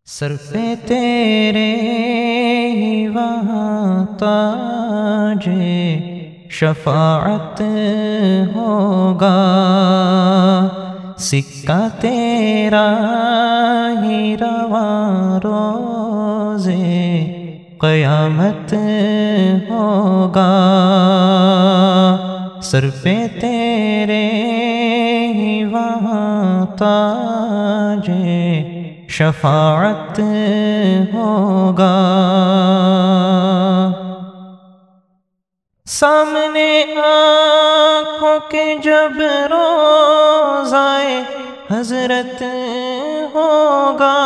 سر پہ تیرے ہی وہاں تاج شفاعت ہوگا، سکہ تیرا ہی رواں روزے قیامت ہوگا۔ سر پہ تیرے ہی وہاں تاج شفاعت ہوگا۔ سامنے آنکھوں کے جب روزائے حضرت ہوگا،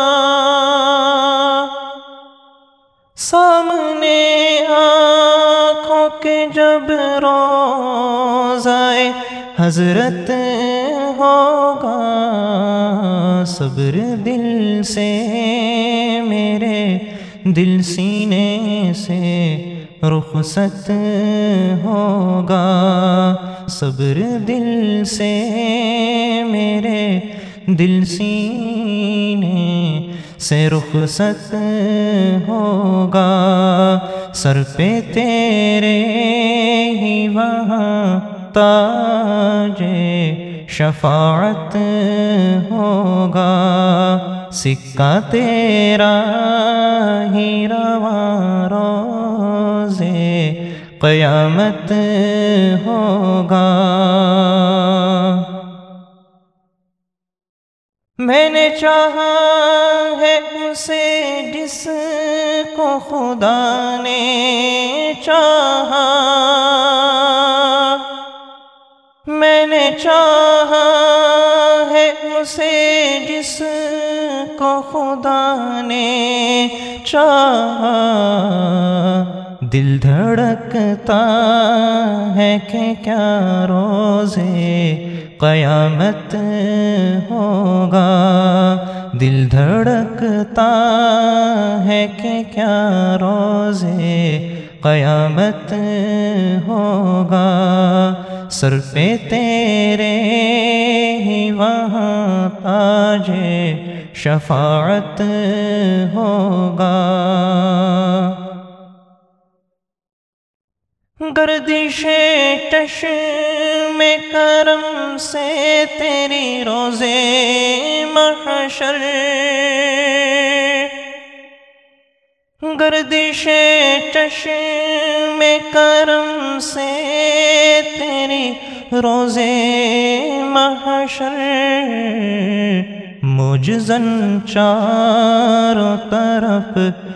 سامنے آنکھوں کے جب روزائے حضرت ہوگا، صبر دل سے میرے دل سینے سے رخصت ہوگا، صبر دل سے میرے دل سینے سے رخصت ہوگا۔ سر پہ تیرے ہی وہاں تاج شفاعت ہوگا، سکہ تیرا ہی رواں روزے قیامت ہوگا۔ میں نے چاہا ہے اسے جس کو خدا نے چاہا، میں نے چاہا ہے اسے جس کو خدا نے چاہا، دل دھڑکتا ہے کہ کیا روزے قیامت ہوگا، دل دھڑکتا ہے کہ کیا روزے قیامت ہوگا۔ سر پہ تیرے ہی وہاں تاج شفاعت ہوگا۔ گردش چشم کرم سے تیری روزے محشر، گردش چشم کرم سے تیری روزے محشر، مجزن چاروں طرف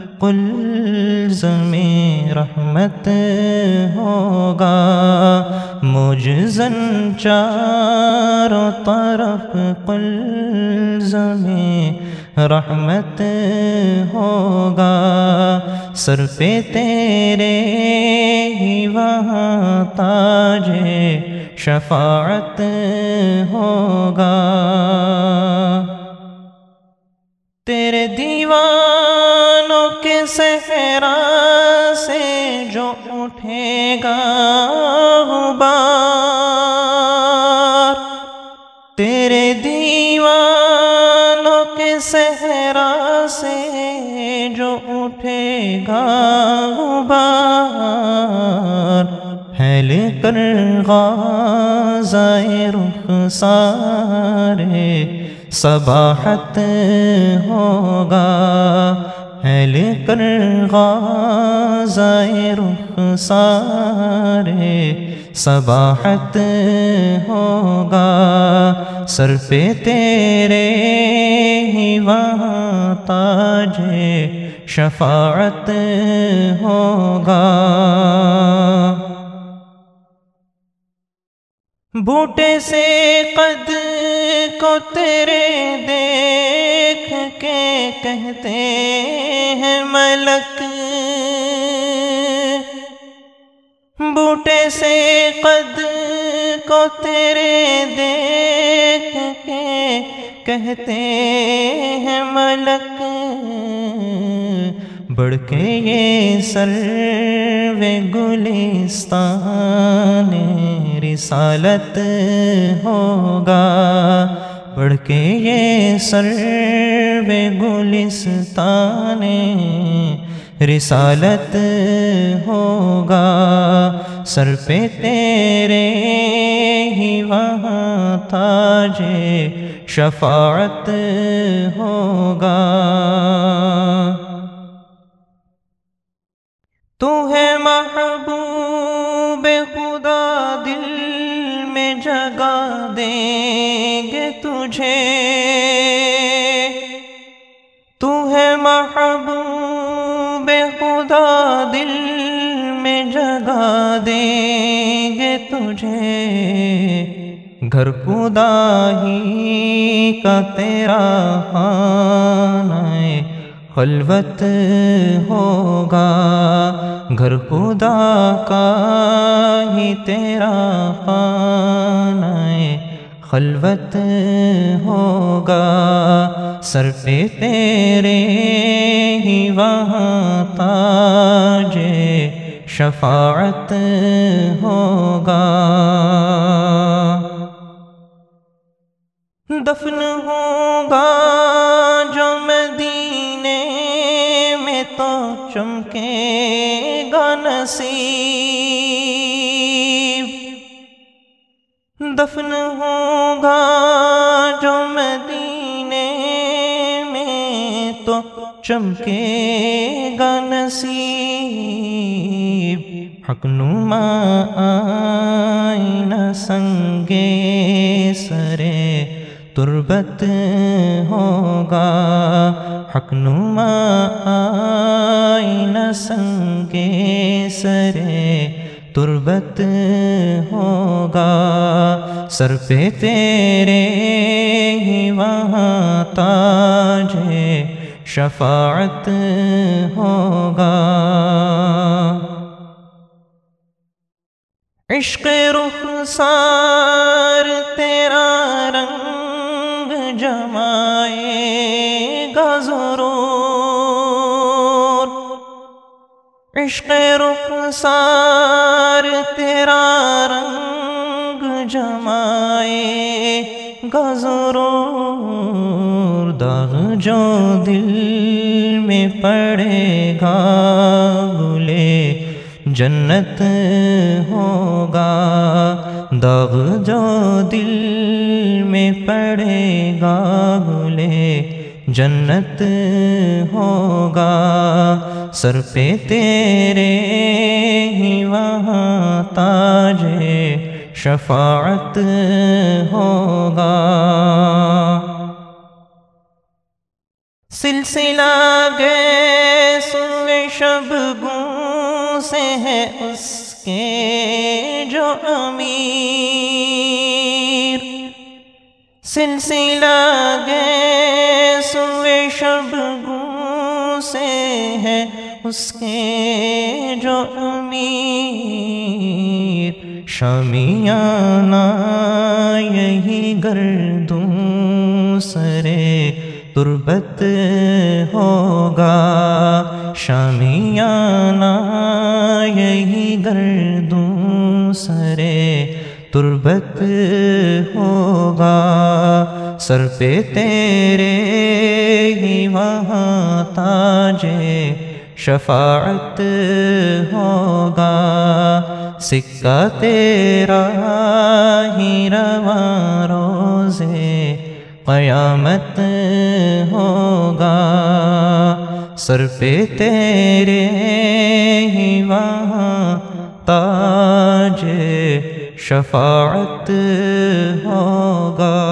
قلزم رحمت ہوگا، مجزن چاروں طرف قلزم رحمت ہوگا۔ سر پہ تیرے ہی وہاں تاج شفاعت ہوگا۔ تیرے دیوانوں کے صحرا سے جو اٹھے گا غبار، تیرے دیوانوں کے صحرا سے جو اٹھے گا غبار، پھیل کر غازائے رخسار صباحت ہوگا، پھیل کر غازائے رخسار صباحت ہوگا۔ سر پہ تیرے ہی وہاں تاج شفاعت ہوگا۔ بوٹے سے قد کو تیرے دیکھ کے کہتے ہیں ملک، بوٹے سے قد کو تیرے دیکھ کے کہتے ہیں ملک، بڑھ کے یہ سرو گلستان رسالت ہوگا، پڑھ کے یہ سرو گلستان رسالت ہوگا، سر پہ تیرے ہی وہاں تاج شفاعت ہوگا۔ تو ہے محبوب خدا، دل میں جگہ دیں گے تجھے، تو ہے محبوب خدا، دل میں جگہ دیں گے تجھے، گھر خدا ہی کا تیرا خانہ خلوت ہوگا، گھر خدا کا ہی تیرا خانہ خلوت ہوگا، سر پہ تیرے ہی وہاں تاج شفاعت ہوگا۔ دفن ہوگا جو مدینے میں تو چمکے گا نصیب، دفن ہوگا جو مدینے میں تو چمکے گا نصیب، حق نما آئینہ سنگے سرے تربت ہوگا، حق نما آئینہ سنگے سرے تربت ہوگا، سر پہ تیرے ہی وہاں تاج شفاعت ہوگا۔ عشق رخسار تیرا رنگ جمائے گا ضرور، عشق رخسار تیرا رنگ جمائے گا ضرور، داغ جو دل میں پڑے گا گلے جنت ہوگا، داغ جو دل میں پڑے گا گلے جنت ہوگا، سر پہ تیرے ہی وہاں تاج شفاعت ہوگا۔ سلسلہ گیسوئے شبگوں سے ہے اس کے جو امیر، سلسلہ گیسوئے شبگوں سے ہے اس کے جو امیر، شامیانہ یہی گردوں سرے تربت ہوگا، شامیانہ یہی گردوں سرے تربت ہوگا، سر پہ تیرے ہی وہاں تاج شفاعت ہوگا، سکہ تیرا ہی رواں روزے قیامت ہوگا، سر پہ تیرے ہی وہاں تاج شفاعت ہوگا۔